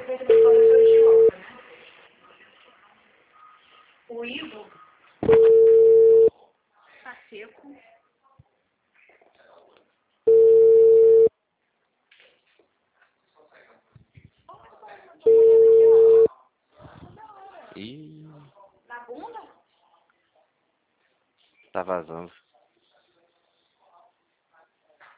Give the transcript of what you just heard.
O Ivo tá seco. Ih, Na bunda? tá vazando.